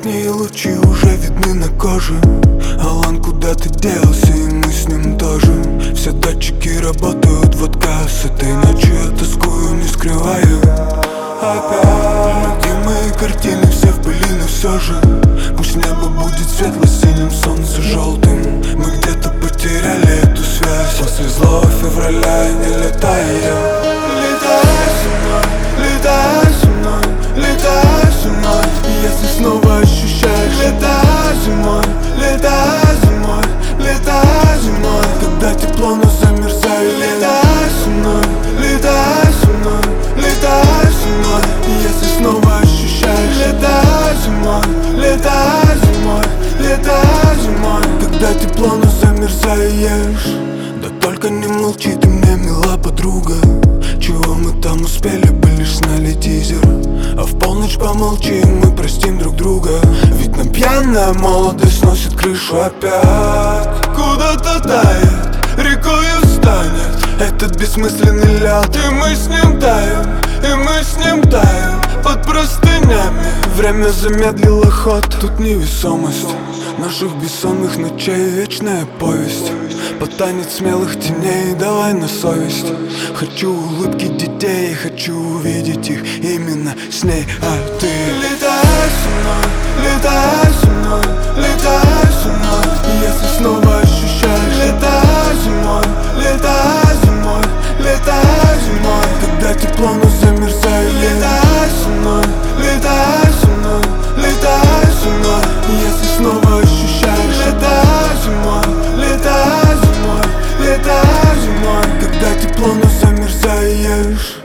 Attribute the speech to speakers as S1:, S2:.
S1: Летние лучи уже видны на коже. Алан куда-то делся, и мы с ним тоже. Все датчики работают, водка с этой ночи я тоскую, не скрываю. Опять где мои картины, все в пыли, но все же пусть небо будет светло-синим, солнце желтым. Мы где-то потеряли эту связь. После злого февраля не летаю. Летай со мной, летай со мной, летай со мной. Если снова ощущаешь, летай зимой, летай зимой, летай зимой. Когда тепло, но замерзаю, летай со мной, летай со мной, летай со мной. Если снова ощущаешь, летай зимой, летай зимой, летай зимой. Когда тепло, но замерзаешь. Да только не молчи, ты мне мила подруга. Чего мы там успели бы, лишь сняли тизер. А в полночь помолчим, мы простим друг друга. Ведь нам пьяная молодость сносит крышу опять. Куда-то тает, рекою станет этот бессмысленный лед. И мы с ним таем, и мы с ним таем под простынями. Время замедлило ход, тут невесомость наших бессонных ночей, вечная повесть. Под танец смелых теней, давай на совесть. Хочу улыбки детей, хочу увидеть их именно с ней. А ты летай со мной, летай со мной, летай со мной. Если снова ощущаешь, летай зимой, летай зимой, летай зимой. Когда тепло, но замерзаю, летай со мной, летай со мной, летай со мной. Если снова ощущаешь, летай зимой, летай зимой, летай зимой. Когда тепло, но замерзаешь.